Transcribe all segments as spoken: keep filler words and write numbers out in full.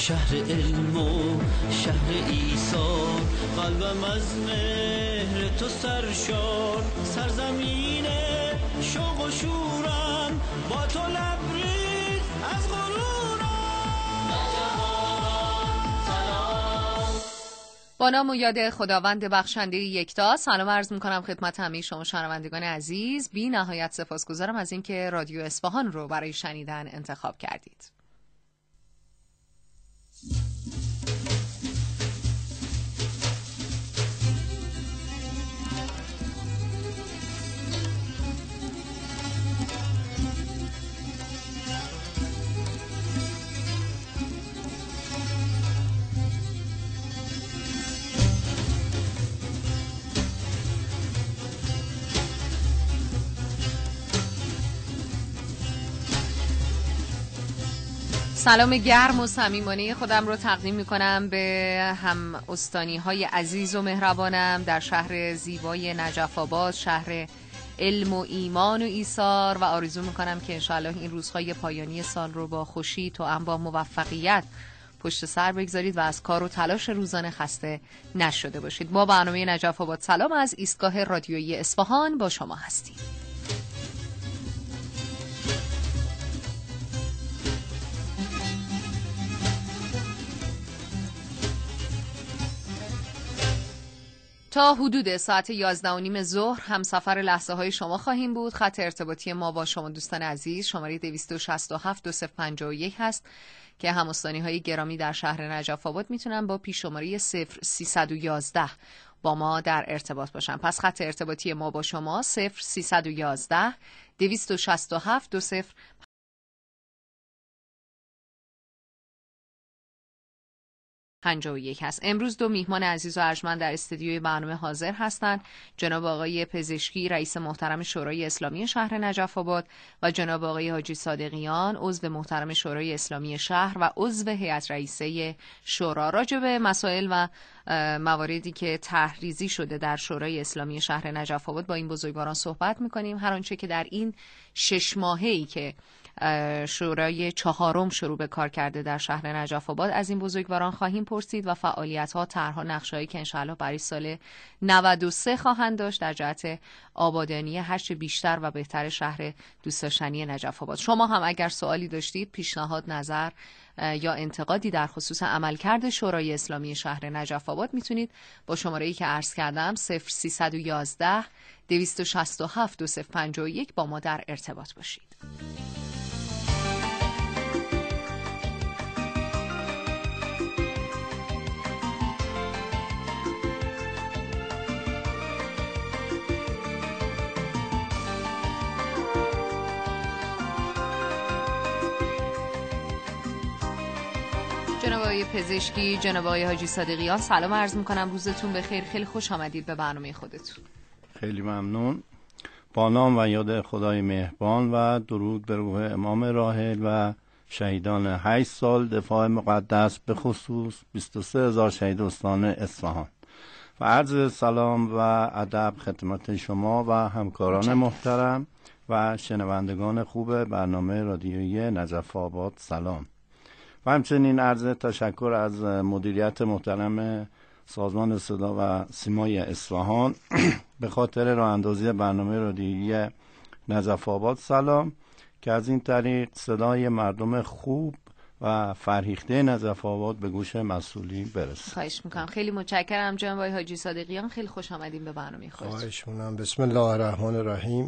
شهر علم و شهر ایثار، قلبم از مهر تو سرشار، سرزمین شوق و شورم، با تو لبریز از غرورم. با نام و یاد خداوند بخشنده یکتا، سلام عرض میکنم خدمت همه شما شنوندگان عزیز. بی نهایت سپاسگزارم از اینکه رادیو اصفهان رو برای شنیدن انتخاب کردید. سلام گرم و صمیمانه خودم رو تقدیم میکنم به هم استانی های عزیز و مهربانم در شهر زیبای نجف آباد، شهر علم و ایمان و ایثار، و آرزو میکنم که انشاءالله این روزهای پایانی سال رو با خوشی تو با موفقیت پشت سر بگذارید و از کار و تلاش روزانه خسته نشده باشید. با برنامه نجف آباد سلام از ایستگاه رادیویی اصفهان با شما هستیم. تا حدود ساعت یازده و نیم ظهر هم سفر لحظه های شما خواهیم بود. خط ارتباطی ما با شما دوستان عزیز شماره دویست و شصت و هفت دو صفر پنجاه و یک هست که همستانی های گرامی در شهر نجف آباد میتونن با پیش شماره صفر سیصد و یازده با ما در ارتباط باشن. پس خط ارتباطی ما با شما صفر سیصد و یازده دویست و شصت و هفت دو صفر پنجاه و یک هست. امروز دو میهمان عزیز و ارجمند در استودیوی برنامه حاضر هستند. جناب آقای پزشکی رئیس محترم شورای اسلامی شهر نجف آباد و جناب آقای حاجی صادقیان عضو محترم شورای اسلامی شهر و عضو هیئت رئیسه شورا. راجع به مسائل و مواردی که تحریزی شده در شورای اسلامی شهر نجف آباد با این بزرگواران صحبت می‌کنیم. هر آنچه که در این شش ماهه‌ای که شورای چهارم شروع به کار کرده در شهر نجف آباد از این بزرگواران خواهیم پرسید و فعالیت‌ها، طرح‌ها، نقشه‌هایی که انشاءالله برای سال نود و سه خواهند داشت در جهت آبادانی هرچه بیشتر و بهتر شهر دوست داشتنی نجف آباد. شما هم اگر سوالی داشتید، پیشنهاد، نظر یا انتقادی در خصوص عملکرد شورای اسلامی شهر نجف آباد میتونید با شماره‌ای که عرض کردم صفر سیصد و یازده دویست و شصت و هفت دو صفر پنجاه و یک با ما در ارتباط باشید. جناب آقای پزشکی، جناب آقای حاجی صادقیان، سلام عرض میکنم، روزتون بخیر، خیلی خوش آمدید به برنامه خودتون. خیلی ممنون. با نام و یاد خدای مهربان و درود به روح امام راحل و شهیدان هشت سال دفاع مقدس، به خصوص بیست و سه هزار شهید استان اصفهان، و عرض سلام و ادب خدمت شما و همکاران محترم و شنوندگان خوب برنامه رادیویی نجف آباد سلام. و همچنین عرض تشکر از مدیریت محترم سازمان صدا و سیمای اصفهان به خاطر راه اندازی برنامه رادیویی نجف آباد سلام که از این طریق صدای مردم خوب و فرهیخته نجف آباد به گوش مسئولین برسه. خواهش میکنم. خیلی متشکرم جناب آقای حاجی صادقیان، خیلی خوش آمدین به برنامه خودتون. خواهش میکنم. بسم الله الرحمن الرحیم.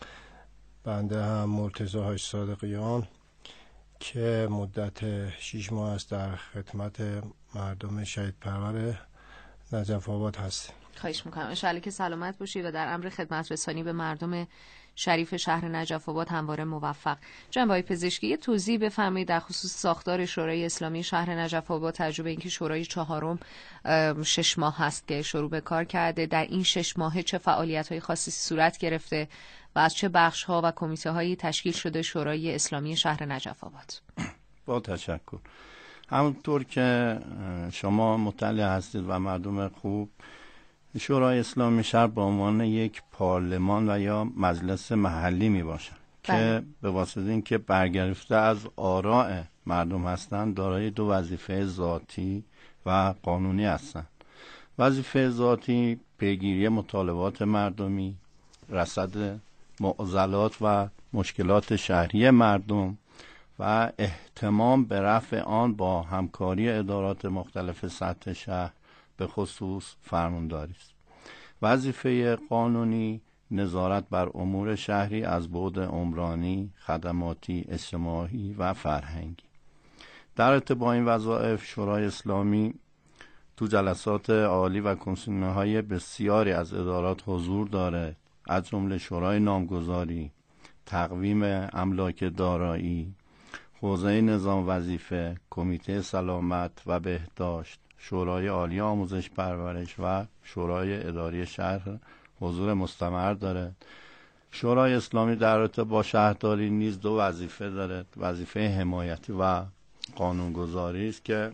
بنده هم مرتضی حاجی صادقیان که مدت شش ماه است در خدمت مردم شهید پرور نجف آباد هستیم. خواهش میکنم. انشاءالله که سلامت باشی و در امر خدمت رسانی به مردم شریف شهر نجف آباد همواره موفق. جناب آقای پزشکی، یه توضیح بفرمایید در خصوص ساختار شورای اسلامی شهر نجف آباد، تجربه اینکه شورای چهارم شش ماه هست که شروع به کار کرده، در این شش ماه چه فعالیت‌های خاصی صورت گرفته و از چه بخش‌ها و کمیته‌هایی تشکیل شده شورای اسلامی شهر نجف آباد؟ با تشکر. همونطور که شما مطلع هستید و مردم خوب، شورای اسلامی شهر به عنوان یک پارلمان و یا مجلس محلی می باشد که به واسطه اینکه برگرفته از آراء مردم هستند دارای دو وظیفه ذاتی و قانونی هستند. وظیفه ذاتی پیگیری مطالبات مردمی، رصد معضلات و مشکلات شهری مردم و اهتمام به رفع آن با همکاری ادارات مختلف سطح شهر به خصوص فرمانداری است. وظیفه قانونی نظارت بر امور شهری از بعد عمرانی، خدماتی، اجتماعی و فرهنگی. در ارتباط با این وظایف شورای اسلامی تو جلسات عالی و کمیسیون‌های بسیاری از ادارات حضور داره، از جمله شورای نامگذاری، تقویم املاک دارایی، حوزه نظام وظیفه، کمیته سلامت و بهداشت، شورای عالی آموزش پرورش و شورای اداری شهر حضور مستمر داره. شورای اسلامی در ارتباط با شهرداری نیز دو وظیفه داره، وظیفه حمایتی و قانونگذاری است که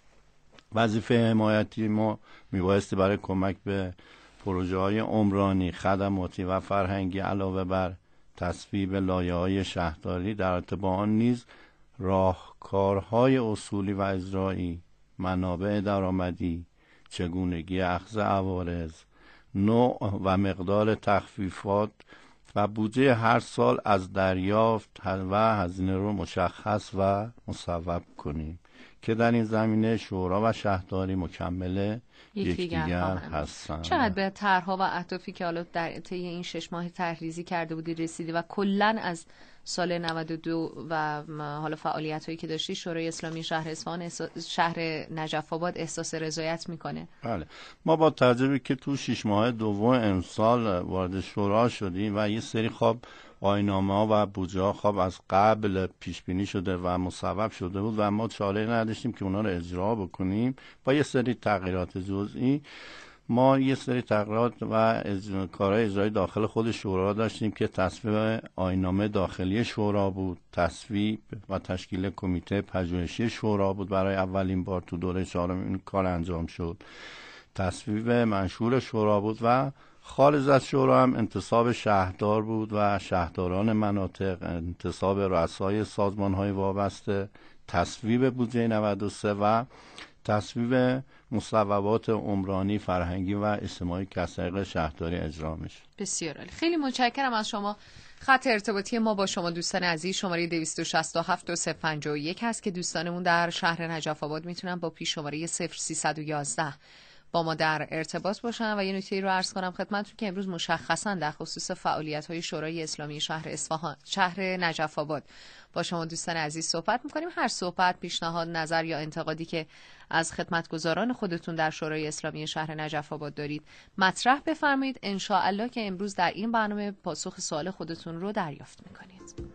وظیفه حمایتی ما میبایستی برای کمک به پروژه های عمرانی، خدماتی و فرهنگی علاوه بر تصویب لایحه‌های شهرداری در ارتباط آن نیز راهکارهای اصولی و اجرایی، منابع درآمدی، چگونگی اخذ عوارض، نوع و مقدار تخفیفات و بودجه هر سال از دریافت و هزینه رو مشخص و مصوب کنیم که در این زمینه شورا و شهرداری مکمل یکدیگر هستند. چقدر به طرح‌ها و اهدافی که حالا در طی این شش ماه طرح‌ریزی کرده بودی رسیدی و کلاً از سال نود و دو و حالا فعالیت‌هایی که داشتی شورای اسلامی شهر اصفهان شهر نجف آباد احساس رضایت میکنه؟ بله، ما با تجربه که تو شش ماه دوم امسال وارد شورا شدیم و یه سری خواب آیین‌نامه‌ها و بودجه‌ها خواب از قبل پیش بینی شده و مصوب شده بود و ما چاره نداشتیم که اونا رو اجرا بکنیم. با یه سری تغییرات جزئی ما یه سری تغییرات و اجرا... کارهای اجرایی داخل خود شورا داشتیم که تصویب آیین‌نامه داخلی شورا بود، تصویب و تشکیل کمیته پژوهشی شورا بود، برای اولین بار تو دوره چهارم این کار انجام شد، تصویب منشور شورا بود و خارج از شورا هم انتصاب شهردار بود و شهرداران مناطق، انتصاب رؤسای سازمان‌های وابسته، تصویب بودجه نود و سه و تصویب مصوبات عمرانی، فرهنگی و اجتماعی که از طریق شهرداری اجرا میشه. بسیار عالی، خیلی متشکرم از شما. خط ارتباطی ما با شما دوستان عزیز شماره دویست و شصت و هفت و صفر پنجاه و یک هست که دوستانمون در شهر نجف آباد میتونن با پیش شماره صفر سیصد و یازده با ما در ارتباط باشن. و یه نکته رو عرض کنم خدمتتون که امروز مشخصا در خصوص فعالیت‌های شورای اسلامی شهر اصفهان شهر نجف آباد با شما دوستان عزیز صحبت می‌کنیم. هر صحبت، پیشنهاد، نظر یا انتقادی که از خدمتگزاران خودتون در شورای اسلامی شهر نجف آباد دارید مطرح بفرمایید. ان شاء الله که امروز در این برنامه پاسخ سوال خودتون رو دریافت می‌کنید.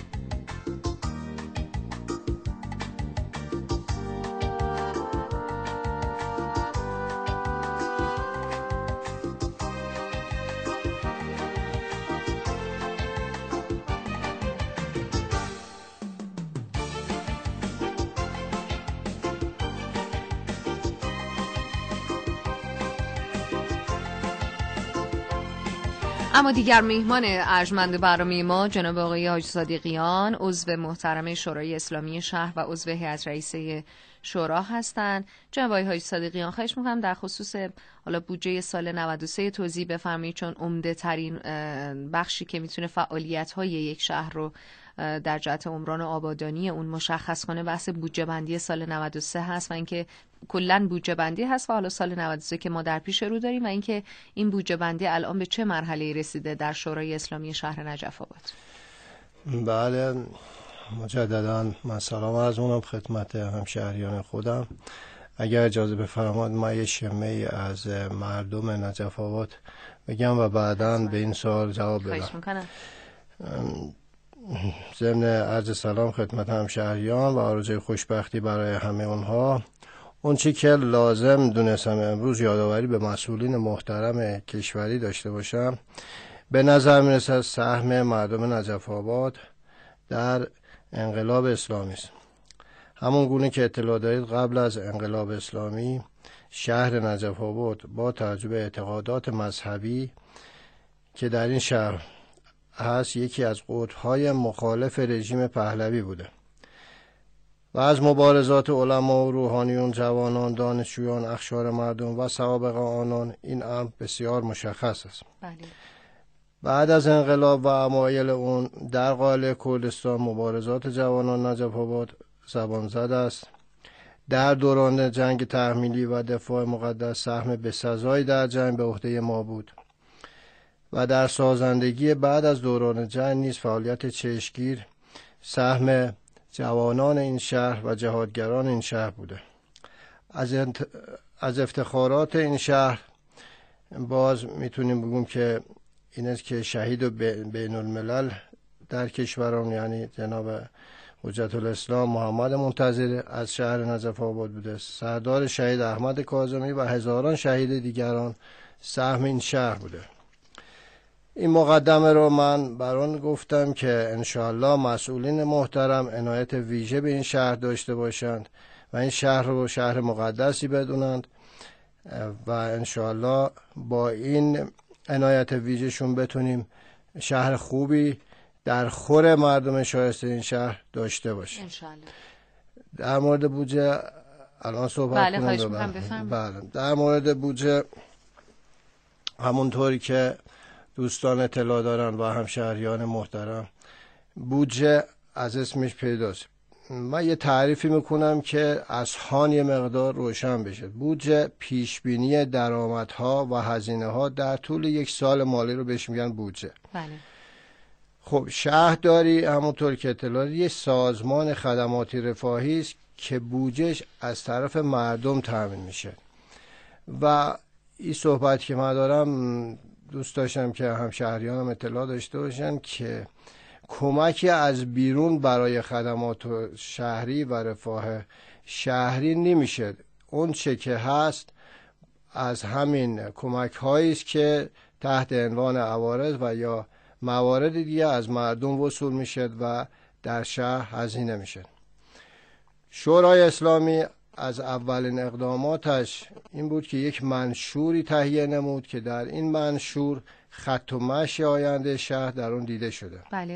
اما دیگر میهمان ارجمند برنامه ما جناب آقای حاج صادقیان، عضو محترم شورای اسلامی شهر و عضو هیئت رئیسه شورا هستند. جناب آقای حاج صادقیان، خواهش می‌کنم در خصوص حالا بودجه سال نود و سه توضیح بفرمایید، چون عمده ترین بخشی که میتونه فعالیت‌های یک شهر رو در جهت عمران و آبادانی اون مشخص کنه بحث بودجه بندی سال نود و سه هست و اینکه کلا بودجه بندی هست و حالا سال نود و سه که ما در پیش رو داریم و اینکه این بودجه بندی الان به چه مرحله رسیده در شورای اسلامی شهر نجف آباد. بله، مجددا من سلام عرض می‌کنم خدمت همشهریان خودم. اگر اجازه بفرمایید ما یه شمه از مردم نجف آباد بگم و بعداً به این سوال جواب بدم. خواهش می‌کنم. ضمن عرض سلام خدمت همشهریان و آرزوی خوشبختی برای همه اونها. اون چی که لازم دونستم امروز یادآوری به مسئولین محترم کشوری داشته باشم، به نظر میرسه سهم مردم نجف آباد در انقلاب اسلامی است. همون گونه که اطلاع دارید قبل از انقلاب اسلامی شهر نجف آباد با توجه به اعتقادات مذهبی که در این شهر هست یکی از قطب‌های مخالف رژیم پهلوی بوده. و از مبارزات علما و روحانیون، جوانان، دانشجویان، اخشار مردم و سوابق آنان این امر بسیار مشخص است. بله. بعد از انقلاب و اوایل اون در قالب کردستان مبارزات جوانان نجف آباد زبان زده است. در دوران جنگ تحمیلی و دفاع مقدس سهم بسزایی در جنگ به عهده ما بود و در سازندگی بعد از دوران جنگ نیز فعالیت چشمگیر سهم جوانان این شهر و جهادگران این شهر بوده. از انت... از افتخارات این شهر باز میتونیم بگیم که این است که شهید و بین الملل در کشوران یعنی جناب حجت الاسلام محمد منتظری از شهر نجف آباد بوده. سردار شهید احمد کاظمی و هزاران شهید دیگران سهم این شهر بوده. این مقدمه رو من بران گفتم که انشاءالله مسئولین محترم عنایت ویژه به این شهر داشته باشند و این شهر رو شهر مقدسی بدونند و انشاءالله با این عنایت ویژهشون بتونیم شهر خوبی در خور مردم شایسته این شهر داشته باشیم انشاءالله. در مورد بودجه الان صحبت بله کنم. خواهش می‌کنم بفرمایید. بله در مورد بودجه همونطوری که دوستان اطلاع دارن و همشهریان محترم، بودجه از اسمش پیداست. من یه تعریفی میکنم که از هان یه مقدار روشن بشه. بودجه پیشبینی درآمدها و هزینه‌ها در طول یک سال مالی رو بهش میگن بودجه. بله. خب شهرداری همونطور که اطلاع یه سازمان خدماتی رفاهی است که بودجهش از طرف مردم تامین میشه و این صحبت که من دارم دوست داشتم که همشهریانم اطلاع داشته باشن که کمکی از بیرون برای خدمات شهری و رفاه شهری نمیشه. اون چه که هست از همین کمک هایی است که تحت عنوان عوارض و یا موارد دیگه از مردم وصول میشه و در شهر هزینه میشه. شورای اسلامی از اولین اقداماتش این بود که یک منشوری تهیه نمود که در این منشور خط و مشی آینده شهر در اون دیده شده. بله.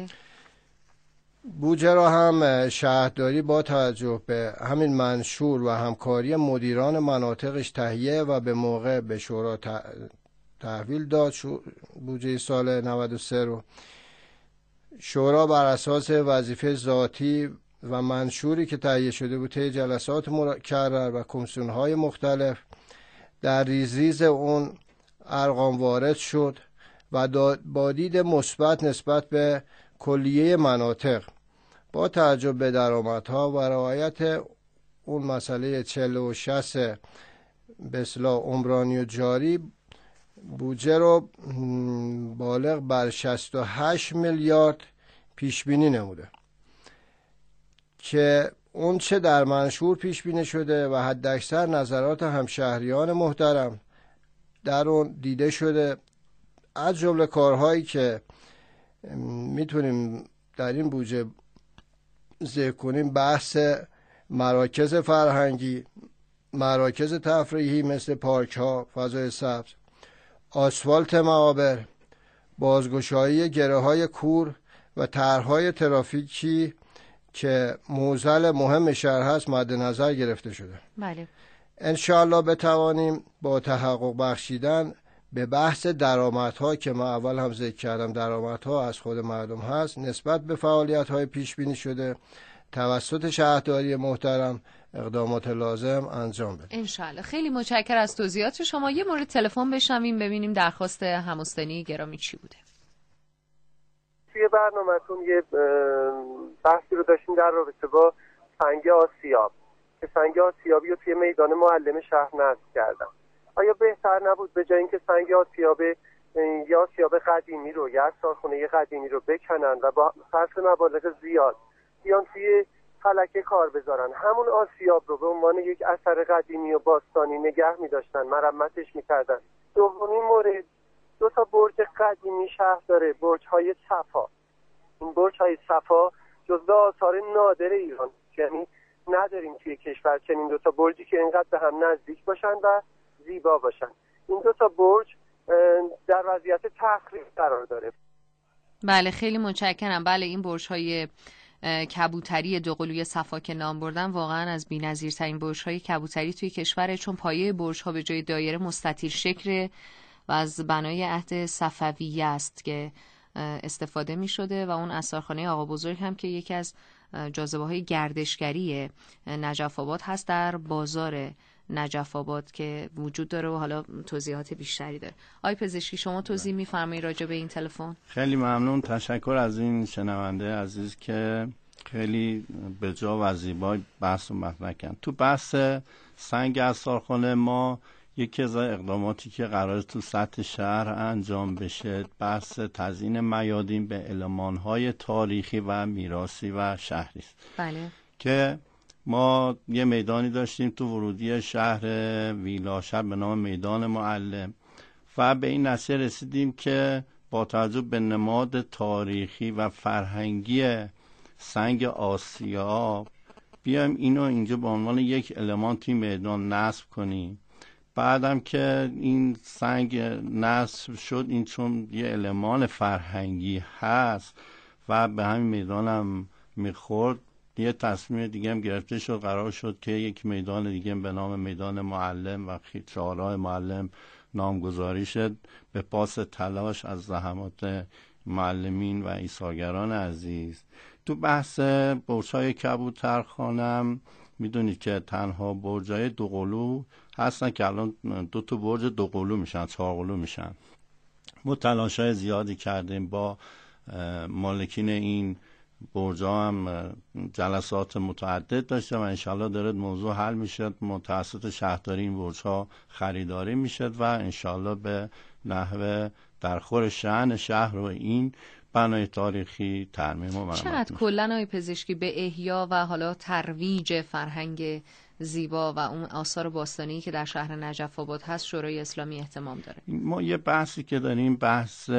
بودجه را هم شهرداری با توجه به همین منشور و همکاری مدیران مناطقش تهیه و به موقع به شورا تحویل داد. بودجه سال نود و سه رو شورا بر اساس وظیفه ذاتی و منشوری که تهیه شده بود طی جلسات مکرر و کمیسیون‌های مختلف در ریز ریز اون ارقام وارد شد و با دید مثبت نسبت به کلیه مناطق با توجه به درآمدها و رعایت اون مسئله چهل و شصت به اصطلاح عمرانی و جاری بودجه رو بالغ بر شصت و هشت میلیارد پیش بینی نموده که اون چه در منشور پیش بینی شده و حداکثر نظرات همشهریان محترم در اون دیده شده. از جمله کارهایی که میتونیم در این بودجه ذکر کنیم بحث مراکز فرهنگی، مراکز تفریحی مثل پارک ها، فضای سبز، آسفالت معابر، بازگشایی گره های کور و طرح‌های ترافیکی که معضل مهم شهر هست مد نظر گرفته شده. بله. انشاءالله بتوانیم با تحقق بخشیدن به بحث درآمدها که من اول هم ذکر کردم درآمدها از خود مردم هست نسبت به فعالیت‌های پیش بینی شده توسط شهرداری محترم اقدامات لازم انجام بدیم. انشالله. خیلی متشکرم از توضیحات شما. یه مورد تلفن بشنویم ببینیم درخواست هم‌حسینی گرامی چی بوده. توی برنامه‌تون یه بحثی رو داشتیم در رابطه با سنگ آسیاب که سنگ آسیابی رو توی میدان معلم شهر نصب کردن. آیا بهتر نبود به جای اینکه سنگ آسیاب یا آسیاب قدیمی رو یا ساختمونه قدیمی رو بکنن و با صرف مبالغ زیاد بیان توی فلکه کار بذارن، همون آسیاب رو به عنوان یک اثر قدیمی و باستانی نگه می‌داشتن، مرمتش می‌کردن. دومین مورد، دو تا برج قدیمی شهر داره، برج‌های صفا. این برج‌های صفا جزو آثار نادر ایران، یعنی نداریم توی کشور چنین دو تا برجی که اینقدر به هم نزدیک باشن و زیبا باشن. این دو تا برج در وضعیت تخریب قرار داره. بله خیلی متشکرم. بله این برج‌های کبوتری دوقلوی صفا که نام بردن واقعا از بی‌نظیرترین برج‌های کبوتری توی کشوره، چون پایه برج‌ها به جای دایره مستطیل شکل و از بنای عهد صفویه است که استفاده می شده و اون اثرخانه آقا بزرگ هم که یکی از جاذبه‌های گردشگری نجف آباد هست در بازار نجف آباد که وجود داره و حالا توضیحات بیشتری داره. آقای پزشکی شما توضیح می‌فرمایید راجع به این تلفن؟ خیلی ممنون، تشکر از این شنونده عزیز که خیلی به جا و زیبا بحث رو مطرح کردن. تو بحث سنگ اثرخانه ما یکی از اقداماتی که قرار تو سطح شهر انجام بشه بحث تزیین میادین به المان‌های تاریخی و میراثی و شهری است. بله. که ما یه میدانی داشتیم تو ورودی شهر ویلاشر به نام میدان معلم و به این نتیجه رسیدیم که با توجه به نماد تاریخی و فرهنگی سنگ آسیاب بیایم اینو اینجا به عنوان یک المان توی میدان نصب کنیم. بعدم که این سنگ نصب شد، این چون یه المان فرهنگی هست و به همین میدان هم میخورد، یه تصمیم دیگه هم گرفته شد، قرار شد که یک میدان دیگه به نام میدان معلم و چهارراه معلم نامگذاری شد به پاس تلاش از زحمات معلمین و ایثارگران عزیز. تو بحث برج‌های کبوترخانه میدونید که تنها برج‌های دوقلو هستن که الان دو تا برج دوقلو میشن، چهارقلو میشن. ما تلاش‌های زیادی کردیم با مالکین این برج‌ها، هم جلسات متعدد داشته و انشالله داره موضوع حل میشد، متوسط شهرداری این برج‌ها خریداری میشد و انشالله به نحوه در خور شأن شهر و این بنای تاریخی ترمیم و مرمت. چقدر کلاً آقای پزشکی به احیا و حالا ترویج فرهنگ زیبا و اون آثار باستانی که در شهر نجف آباد هست شورای اسلامی اهتمام داره؟ ما یه بحثی که داریم بحث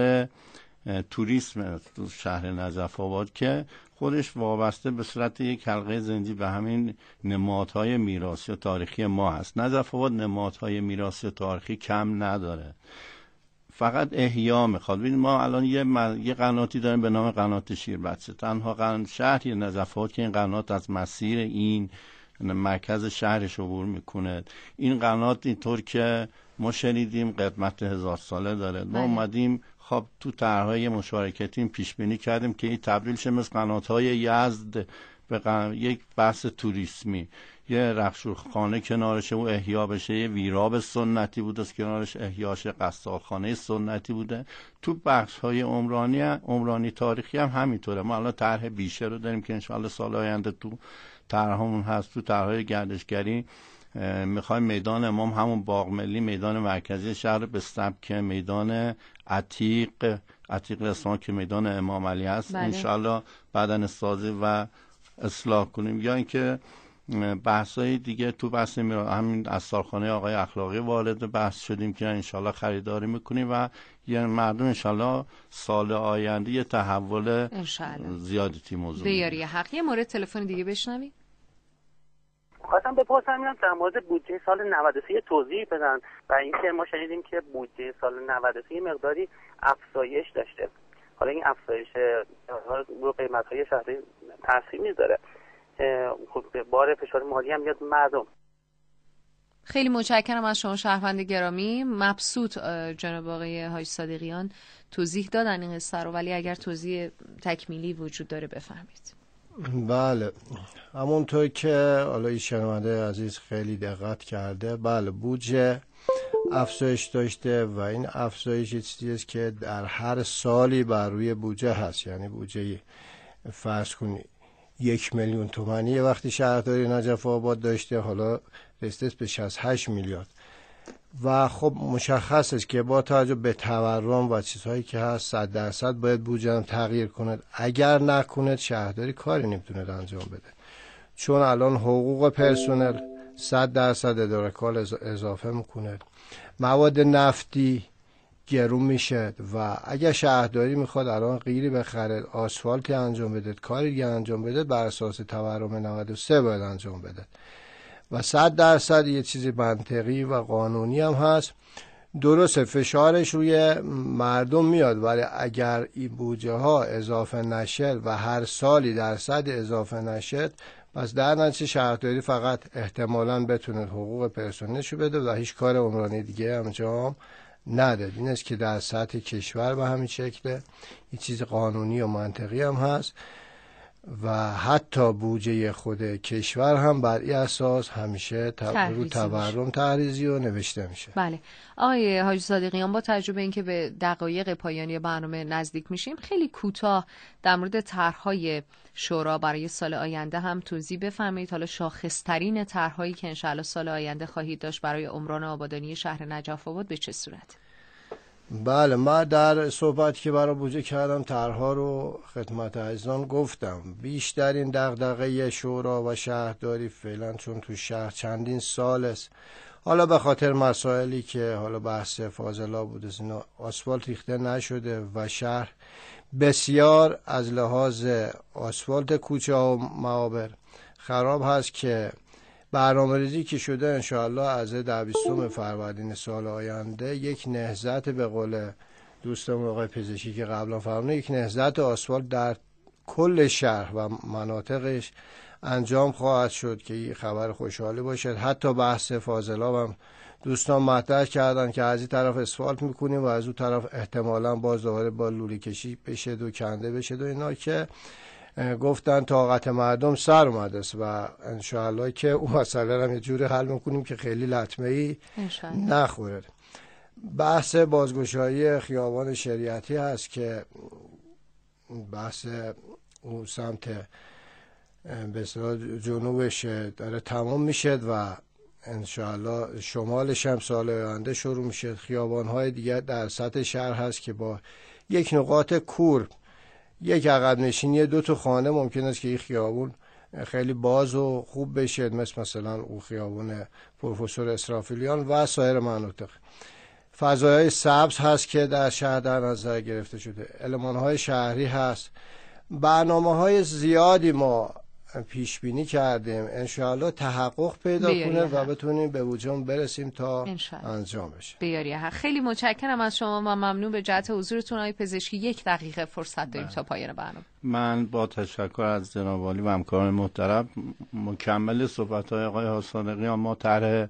توریسم تو شهر نجف آباد که خودش وابسته به صورت یک حلقه زنجیر به همین نمادهای میراثی و تاریخی ما هست. نجف آباد نمادهای میراثی و تاریخی کم نداره، فقط احیا میخواد. ببینید ما الان یه م... یه قناتی داریم به نام قنات شیربچه، تنها قن... شهر نجف آباد که این قنات از مسیر این مرکز شهرش عبور میکنه. این قنات اینطور که ما شنیدیم قدمت هزار ساله داره. ما اومدیم خب تو طرح‌های مشارکتی پیش بینی کردیم که این تبدیل شه مثل قنات‌های یزد به قن... یک بحث توریسمی، یه رخشورخانه کنارشه و احیا بشه، یه ویراب سنتی بوده است کنارش احیاش، قصالخانه سنتی بوده. تو بخش‌های عمرانی عمرانی تاریخی هم همینطوره. ما الان طرح بیشه رو داریم که انشاءالله سال آینده تو طرحمون هست. تو طرح‌های گردشگری میخوایم میدان امام، همون باغ ملی، میدان مرکزی شهر به سبک میدان عتیق عتیق اصفهان که میدان امام علی هست بله. انشاءالله بدن سازی و اصلاح کنیم. یا اینکه بحثای دیگه تو بحث همین اثرخانه آقای اخلاقی وارد بحث شدیم که انشاءالله خریداری میکنیم و یه مردم انشاءالله سال آینده یه تحول زیادی تی موضوع بیاری حق. یه مورد تلفن دیگه بشنویم. خواستم بپرسم اینم در مورد بودجه سال نود و سه توضیح بدن و اینکه ما شنیدیم که بودجه سال نود و سه مقداری افزایش داشته. حالا این افزایش رو قیمت‌های شهری تاثیر میذاره، خب بار فشار مالی هم میاد مردم. خیلی متشکرم از شما شهروند گرامی. مبسوط جناب آقای حاج صادقیان توضیح دادن این قصه رو، ولی اگر توضیح تکمیلی وجود داره بفرمایید. بله، همونطور که حالا این شنونده عزیز خیلی دقت کرده، بله بودجه افزایش داشته و این افزایش چیزی است که در هر سالی بر روی بودجه هست. یعنی بودجه فرض کنی یک میلیون تومانی وقتی شهرداری نجف آباد داشته، حالا رسیده به شصت و هشت میلیارد و خب مشخص است که با توجه به تورم و چیزهایی که هست صد درصد باید بودجه تغییر کند. اگر نکند شهرداری کاری نمیتونه انجام بده، چون الان حقوق پرسنل صد درصد اداره کار اضافه میکنه، مواد نفتی گرون میشه و اگر شهرداری میخواد الان غیری بخره، آسفالتی انجام بده، کاری دیگه انجام بده، بر اساس تورم نود و سه باید انجام بده و صد درصد یه چیزی منطقی و قانونی هم هست. درسته فشارش روی مردم میاد، ولی اگر این بودجه ها اضافه نشد و هر سالی درصد اضافه نشد، پس در نتیجه شهرداری فقط احتمالاً بتونه حقوق پرسنلشو بده و هیچ کار عمرانی دیگه انجام نداد. این است که در سطح کشور به همین شکله، این چیز قانونی و منطقی هم هست و حتی بودجه خود کشور هم بر این اساس همیشه رو تورم تحریزی و نوشته میشه. بله آقای حاجی صادقیان، با تجربه اینکه به دقایق پایانی برنامه نزدیک میشیم، خیلی کوتاه در مورد طرح‌های شورا برای سال آینده هم توضیح بفرمایید. حالا شاخص‌ترین طرح‌هایی که انشاءالله سال آینده خواهید داشت برای عمران آبادانی شهر نجف آباد به چه صورت؟ بله، من در صحبتی که برای بودجه کردم طرح‌ها رو خدمت عزیزان گفتم. بیشترین دغدغه شورا و شهرداری فعلا چون تو شهر چندین سال است، حالا به خاطر مسائلی که حالا بحث فاضلا بوده، اینا آسفالت ریخته نشده و شهر بسیار از لحاظ آسفالت کوچه ها و معابر خراب هست که برنامه‌ریزی که شده انشاءالله از ده بیستم فروردین سال آینده یک نهضت، به قول دوستم آقای پزشکی که قبلا فرمودن، یک نهضت آسفالت در کل شهر و مناطقش انجام خواهد شد که این خبر خوشحالی باشد. حتی بحث فاضلاب هم دوستان مطرح کردن که از این طرف اسفالت میکنیم و از اون طرف احتمالاً باز دوباره با لوله کشی بشه و کنده بشه و اینا که گفتن طاقت مردم سر اومده است و انشاءالله که اون مسئله رو یه جوری حل میکنیم که خیلی لطمه‌ای نخوره. بحث بازگشایی خیابان شریعتی هست که بحث اون سمت به اصطلاح جنوبش داره تمام میشه و انشاءالله شمالش هم سال آینده شروع میشه. خیابان‌های دیگه در سطح شهر هست که با یک نقاط کور، یک عقب نشینی دو تا خانه ممکن است که این خیابون خیلی باز و خوب بشه، مثل مثلا او خیابون پروفسور اسرافیلیان و سایر مناطق. فضایای سبز هست که در شهر در نظر گرفته شده، المان‌های شهری هست، برنامه‌های زیادی ما پیش بینی کردیم، انشاءالله تحقق پیدا کنه و بتونیم به وجود برسیم تا انجام بشه. بیاری حق. خیلی متشکرم از شما و ممنون به جهت حضورتون آقای پزشکی. یک دقیقه فرصت داریم تا پایان برنامه. من با تشکر از جناب عالی و همکاران محترم مکمل صحبت‌های آقای حاجی صادقیان، ما طرح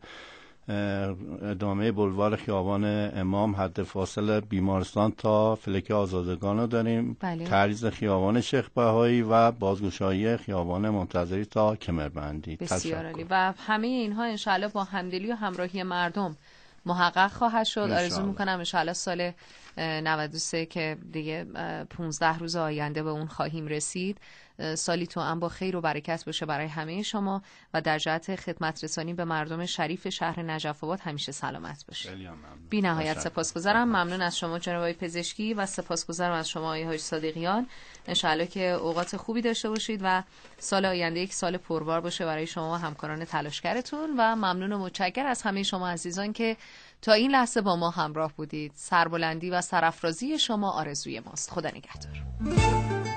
ادامه بلوار خیابان امام حد فاصل بیمارستان تا فلک آزادگان رو داریم، بله. تعریض خیابان شیخ بهایی و بازگشایی خیابان منتظری تا کمربندی. بسیار عالی و همه اینها انشاءالله با همدلی و همراهی مردم محقق خواهد شد. آرزو میکنم انشاءالله سال نود و سه که دیگه پونزده روز آینده به اون خواهیم رسید، سالی تو هم با خیر و برکت باشه برای همه شما و در جهت خدمت رسانی به مردم شریف شهر نجف آباد همیشه سلامت باشید. بی نهایت سپاسگزارم. ممنون از شما جناب آقای پزشکی و سپاسگزارم از شما آقای حاجی صادقیان. انشاءالله که اوقات خوبی داشته باشید و سال آینده یک سال پربار باشه برای شما و همکاران تلاشگرتون و ممنون و متشکر از همه شما عزیزان که تا این لحظه با ما همراه بودید. سربلندی و سرافرازی شما آرزوی ماست. خدا نگهدار.